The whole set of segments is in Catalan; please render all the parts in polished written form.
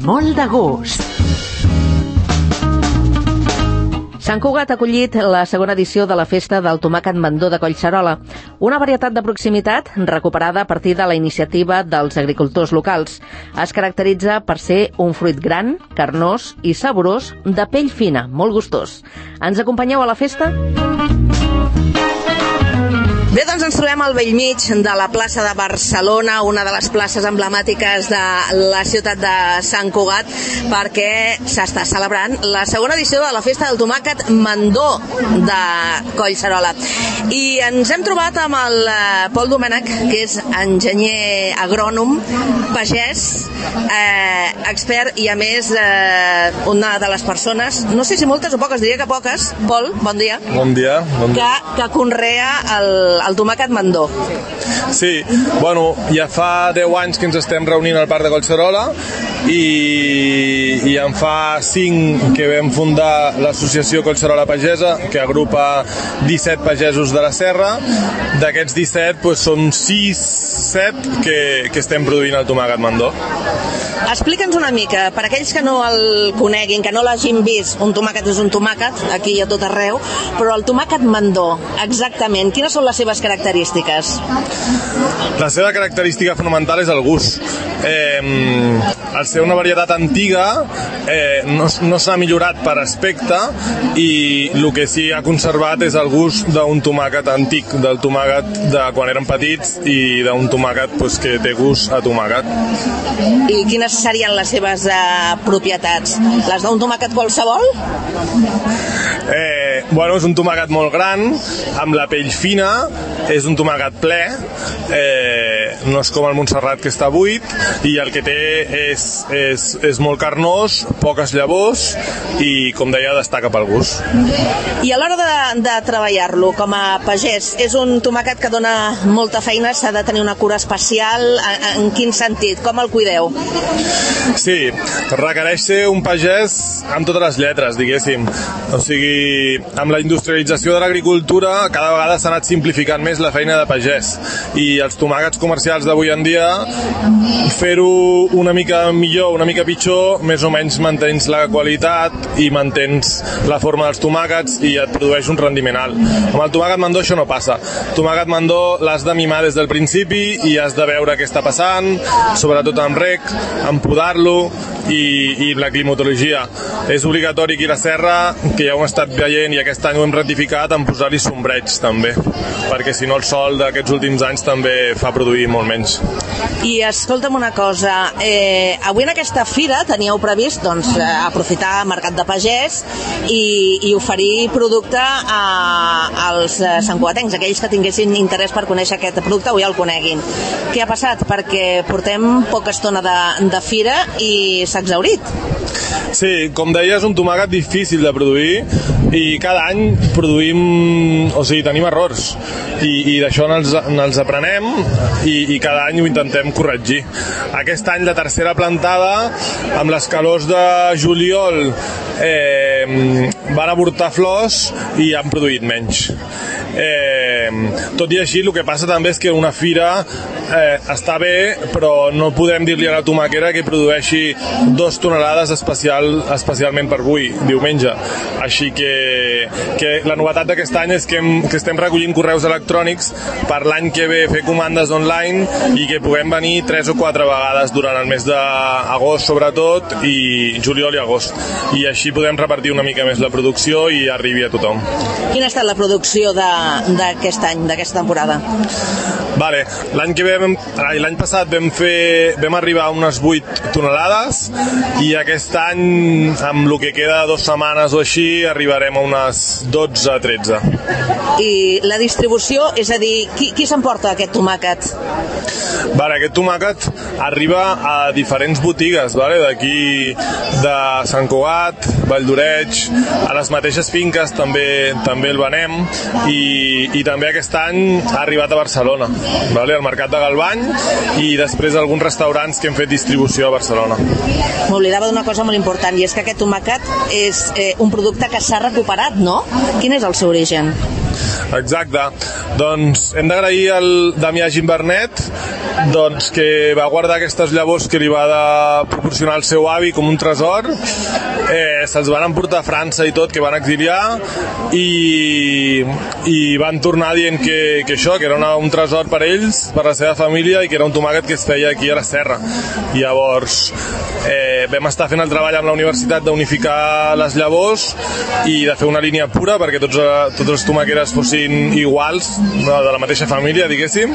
molt de gust. Sant Cugat ha acollit la segona edició de la Festa del Tomàquet Mandó de Collserola, una varietat de proximitat recuperada a partir de la iniciativa dels agricultors locals. Es caracteritza per ser un fruit gran, carnós i saborós, de pell fina, molt gustós. Ens acompanyeu a la festa? Bé, doncs ens trobem al bell mig de la plaça de Barcelona, una de les places emblemàtiques de la ciutat de Sant Cugat, perquè s'està celebrant la segona edició de la Festa del Tomàquet Mandó de Collserola. I ens hem trobat amb el Pol Domènech, que és enginyer agrònom, pagès, expert i, a més, una de les persones, no sé si moltes o poques, diria que poques, Pol, bon dia. Bon dia. Que conrea el tomàquet mandó. Sí, bueno, ja fa 10 anys que ens estem reunint al Parc de Collserola i en fa 5 que vam fundar l'associació Collserola Pagesa, que agrupa 17 pagesos de la serra. D'aquests 17, doncs, són 6-7 que estem produint el tomàquet mandó. Explica'ns una mica, per aquells que no el coneguin, que no l'hagin vist, un tomàquet és un tomàquet, aquí i a tot arreu, però el tomàquet mandó, exactament, quines són les seves característiques? La seva característica fonamental és el gust. Al ser una varietat antiga, no s'ha millorat per aspecte i el que sí ha conservat és el gust d'un tomàquet antic, del tomàquet de quan eren petits i d'un tomàquet que té gust a tomàquet. I quines serien les seves propietats? Les d'un tomàquet qualsevol? Bueno, és un tomàquet molt gran, amb la pell fina, és un tomàquet ple, no és com el Montserrat que està buit, i el que té és molt carnós, poques llavors i, com deia, destaca pel gust. I a l'hora de treballar-lo com a pagès, és un tomàquet que dona molta feina, s'ha de tenir una cura especial, en quin sentit? Com el cuideu? Sí, requereix ser un pagès amb totes les lletres, diguéssim. O sigui, amb la industrialització de l'agricultura cada vegada s'ha anat simplificant més la feina de pagès, i els tomàquets comercials d'avui en dia, fer-ho una mica millor, una mica pitjor, més o menys mantens la qualitat i mantens la forma dels tomàquets i et produeix un rendiment alt. Amb el tomàquet mandó això no passa. El tomàquet mandó l'has de mimar des del principi i has de veure què està passant, sobretot amb rec, amb podar-lo i la climatologia. És obligatori aquí a la serra, que ja ho hem estat veient i aquest any ho hem ratificat, en posar-hi sombreig també, perquè si no el sol d'aquests últims anys també fa produir molt menys. I escolta'm una cosa, avui en aquesta fira teníeu previst aprofitar el mercat de pagès i oferir producte als santcugatencs, aquells que tinguessin interès per conèixer aquest producte o ja el coneguin. Què ha passat? Perquè portem poca estona de fira i s'ha exhaurit. Sí, com deia, és un tomàquet difícil de produir i cada any tenim errors i d'això ens aprenem i cada any ho intentem corregir. Aquest any la tercera plantada, amb les calors de juliol, van avortar flors i han produït menys. Tot i així, el que passa també és que una fira està bé, però no podem dir-li a la tomaquera que produeixi 2 tonelades especialment per avui, diumenge. Així que la novetat d'aquest any és que estem recollint correus electrònics per l'any que ve fer comandes online i que puguem venir 3 o 4 vegades durant el mes d'agost, sobretot, i juliol i agost. I així podem repartir una mica més la producció i arribi a tothom. Quina ha estat la producció d'aquest any, d'aquesta temporada? Vale, l'any passat vam arribar a unes 8 tonelades i aquest any, amb el que queda 2 setmanes o així, arribarem a unes 12-13. I la distribució, és a dir, qui s'emporta aquest tomàquet? Vale, aquest tomàquet arriba a diferents botigues, vale? D'aquí de Sant Cugat, Vall d'Oreig, a les mateixes finques també el venem i i també aquest any ha arribat a Barcelona, vale? Al Mercat de Galvany, i després alguns restaurants que hem fet distribució a Barcelona. M'oblidava d'una cosa molt important, i és que aquest tomàquet és un producte que s'ha recuperat, no? Quin és el seu origen? Exacte. Doncs hem d'agrair al Damià Gimbernet, doncs, que va guardar aquestes llavors que li va proporcionar el seu avi com un tresor. Se'ls van emportar a França i tot, que van exiliar, i van tornar dient que això, que era un tresor per ells, per la seva família, i que era un tomàquet que es feia aquí a la serra. I llavors vam estar fent el treball amb la universitat d'unificar les llavors i de fer una línia pura perquè tots els tomàqueres fossin iguals, de la mateixa família, diguéssim,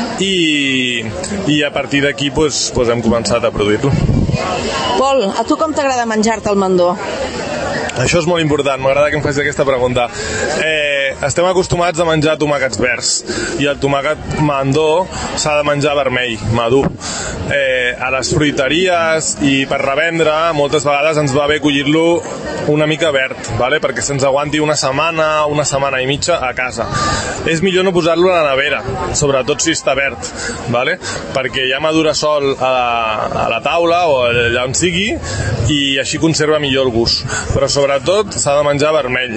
i a partir d'aquí hem començat a produir-lo. Pol, a tu com t'agrada menjar-te el mandó? Això és molt important, m'agrada que em facis aquesta pregunta. Estem acostumats a menjar tomàquets verds, i el tomàquet mandó s'ha de menjar vermell, madur. A les fruiteries i per revendre moltes vegades ens va bé collir-lo una mica verd, vale? Perquè se'ns aguanti una setmana i mitja a casa. És millor no posar-lo a la nevera, sobretot si està verd, vale? Perquè ja madura sol a la taula o allà on sigui, i així conserva millor el gust. Però sobretot s'ha de menjar vermell.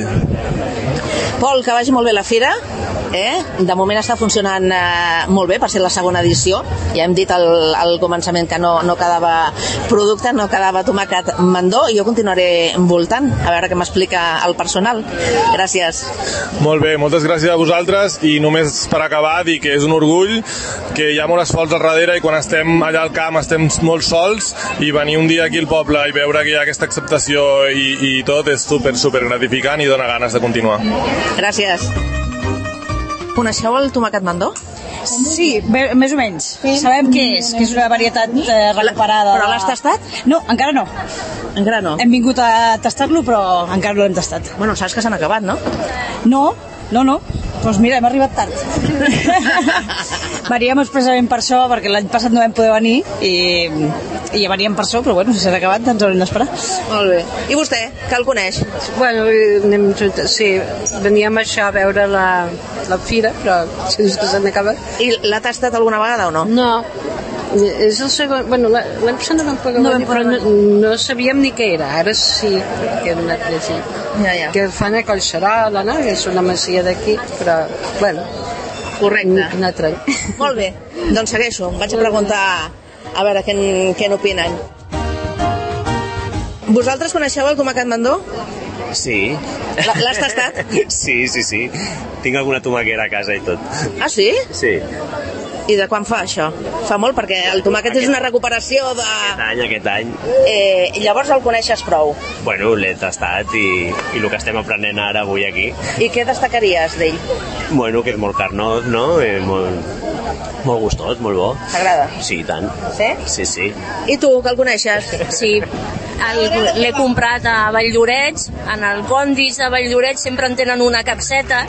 Pol, que vagi molt bé la fira. De moment està funcionant molt bé per ser la segona edició. Ja hem dit al començament que no quedava producte, no quedava tomàquet mandó, i jo continuaré voltant a veure què m'explica el personal. Gràcies. Molt bé, moltes gràcies a vosaltres, i només per acabar dir que és un orgull, que hi ha molt esforç al darrere, i quan estem allà al camp estem molt sols, i venir un dia aquí al poble i veure que hi ha aquesta acceptació i tot és super gratificant i dona ganes de continuar. Gràcies. Coneixeu el tomàquet mandó? Sí, més o menys. Sabem què és, que és una varietat recuperada. Però l'has tastat? No, encara no. Encara no? Hem vingut a tastar-lo, però encara no l'hem tastat. Bueno, saps que s'han acabat, no? No. Doncs mira, hem arribat tard. Veníem expressament per això, perquè l'any passat no vam poder venir, i ja veníem per això, però bueno, si s'ha acabat ens haurem d'esperar. Molt bé. I vostè, que el coneix? Bueno, sí, veníem això a veure la fira, però si dius que s'han acabat. I l'ha tastat alguna vegada o no? No, és el segon. Bueno, l'any passat no vam poder venir, però no sabíem ni què era. Ara sí, que hem anat llegint. Ja. Que fan a Collserola, no? Que és una masia d'aquí, però, bueno, correcte. Un altre any. Molt bé, doncs segueixo. Vaig a preguntar a veure què n'opinen. Vosaltres coneixeu el tomàquet mandó? Sí. L'has tastat? Sí. Tinc alguna tomaquera a casa i tot. Ah, sí? Sí. I de quan fa això? Fa molt, perquè el tomàquet és una recuperació de... Aquest any. I llavors el coneixes prou? Bueno, l'he tastat i el que estem aprenent ara avui aquí. I què destacaries d'ell? Bueno, que és molt carnós, no? Molt gustós, molt bo. T'agrada? Sí, i tant. Sí? Sí. I tu, que el coneixes? Sí. L'he comprat a Valldoreix, en el Condis de Valldoreix sempre en tenen una capseta,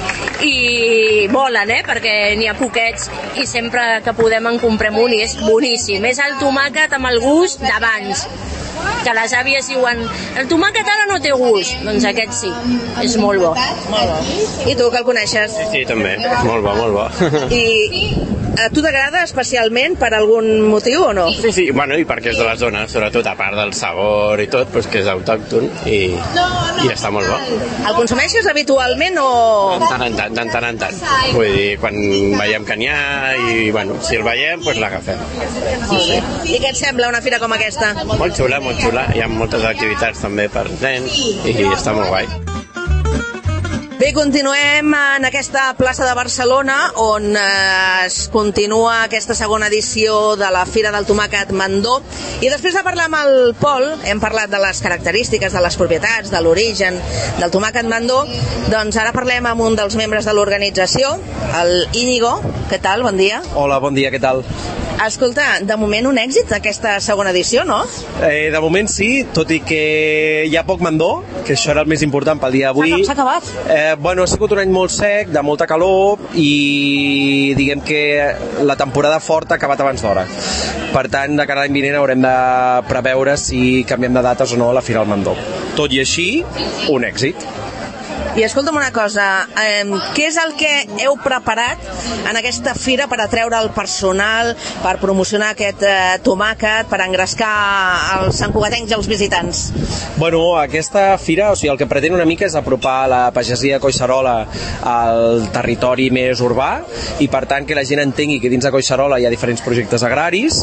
i volen, perquè n'hi ha poquets, i sempre que podem en comprem un, i és boníssim. És el tomàquet amb el gust d'abans, que les àvies diuen el tomàquet ara no té gust, doncs aquest sí, és molt bo. I tu, que el coneixes? Sí, també, molt bo. I a tu t'agrada especialment per algun motiu o no? Sí, bueno, i perquè és de la zona, sobretot a part del sabor i tot, que és autòcton i està molt bo. El consumeixes habitualment o...? De tant en tant. Vull dir, quan veiem que n'hi ha i, bueno, si el veiem, doncs l'agafem. Sí. I què et sembla una fira com aquesta? Molt xula. Hi ha moltes activitats també per nens i està molt guai. Bé, continuem en aquesta plaça de Barcelona on es continua aquesta segona edició de la Fira del Tomàquet Mandó, i després de parlar amb el Pol, hem parlat de les característiques, de les propietats, de l'origen del tomàquet mandó, doncs ara parlem amb un dels membres de l'organització, el Íñigo. Què tal? Bon dia. Hola, bon dia, què tal? Escolta, de moment un èxit aquesta segona edició, no? De moment sí, tot i que hi ha poc mandó, que això era el més important pel dia d'avui. S'ha acabat? Bueno, ha sigut un any molt sec, de molta calor, i diguem que la temporada forta ha acabat abans d'hora. Per tant, de cara a l'any vinent haurem de preveure si canviem de dates o no a la Fira del Mandó. Tot i així, un èxit. I escolta'm una cosa, què és el que heu preparat en aquesta fira per atreure el personal, per promocionar aquest tomàquet, per engrescar els santcugatencs i els visitants? Bueno, aquesta fira, o sigui, el que pretén una mica és apropar la pagesia de Collserola al territori més urbà i, per tant, que la gent entengui que dins de Collserola hi ha diferents projectes agraris.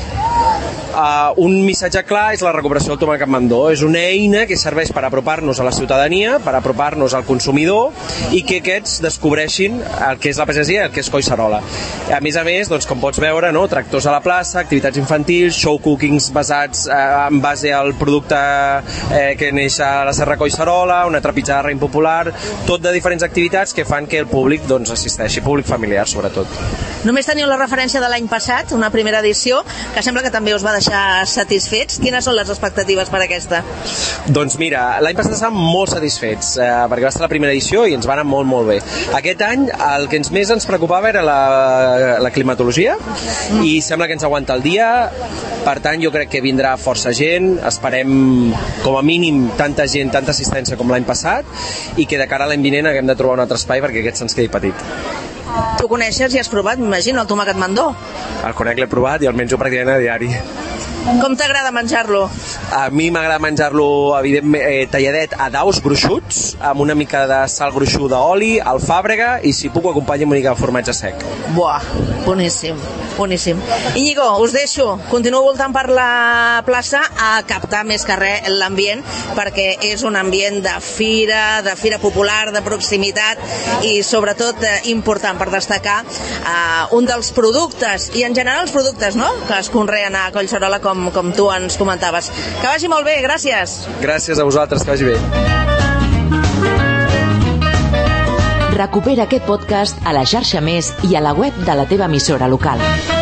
Un missatge clar és la recuperació del tomàquet mandó. És una eina que serveix per apropar-nos a la ciutadania, per apropar-nos al consumidor i que aquests descobreixin el que és la pagesia i el que és Collserola. A més, doncs, com pots veure, no? Tractors a la plaça, activitats infantils, show cookings basats en base al producte que neix a la Serra Collserola, una trepitjada de raïm popular, tot de diferents activitats que fan que el públic doncs, assisteixi, públic familiar sobretot. Només teniu la referència de l'any passat, una primera edició, que sembla que també us va deixar satisfets. Quines són les expectatives per aquesta? Doncs mira, l'any passat estàvem molt satisfets, perquè va ser la primera edició i ens va anar molt, molt bé. Aquest any el que més ens preocupava era la climatologia i sembla que ens aguanta el dia, per tant jo crec que vindrà força gent, esperem com a mínim tanta gent, tanta assistència com l'any passat i que de cara a l'any vinent haguem de trobar un altre espai perquè aquest se'ns quedi petit. Tu coneixes i has provat, m'imagino, el tomàquet mandó? El conec, l'he provat i el menjo pràcticament a diari. Com t'agrada menjar-lo? A mi m'agrada menjar-lo, evidentment, talladet a daus gruixuts, amb una mica de sal gruixuda, oli, alfàbrega i, si puc, acompanyo amb una mica de formatge sec. Buah, boníssim, boníssim. Íñigo, us deixo. Continuo voltant per la plaça a captar més que res l'ambient, perquè és un ambient de fira popular, de proximitat i, sobretot, important per destacar un dels productes, i en general els productes, no?, que es conreen a Collserola, com tu ens comentaves. Que vagi molt bé, gràcies. Gràcies a vosaltres, que vagi bé. Recupera aquest podcast a la xarxa Més i a la web de la teva emissora local.